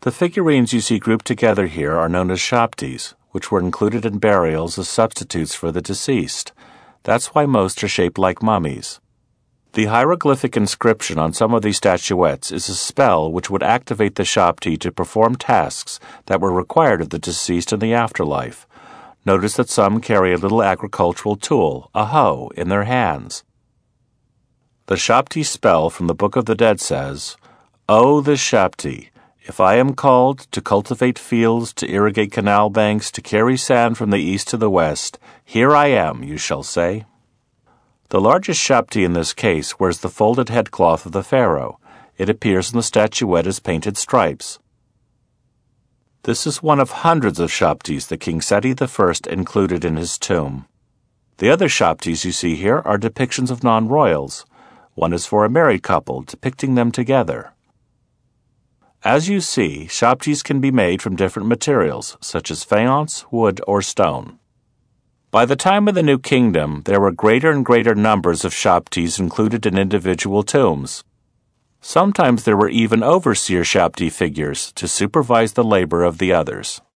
The figurines you see grouped together here are known as Shaptis, which were included in burials as substitutes for the deceased. That's why most are shaped like mummies. The hieroglyphic inscription on some of these statuettes is a spell which would activate the Shapti to perform tasks that were required of the deceased in the afterlife. Notice that some carry a little agricultural tool, a hoe, in their hands. The Shapti spell from the Book of the Dead says, "O the Shapti, if I am called to cultivate fields, to irrigate canal banks, to carry sand from the east to the west, here I am, you shall say." The largest Shapti in this case wears the folded headcloth of the pharaoh. It appears in the statuette as painted stripes. This is one of hundreds of Shaptis that King Seti I included in his tomb. The other Shaptis you see here are depictions of non-royals. One is for a married couple, depicting them together. As you see, Shaptis can be made from different materials, such as faience, wood, or stone. By the time of the New Kingdom, there were greater and greater numbers of Shaptis included in individual tombs. Sometimes there were even overseer Shapti figures to supervise the labor of the others.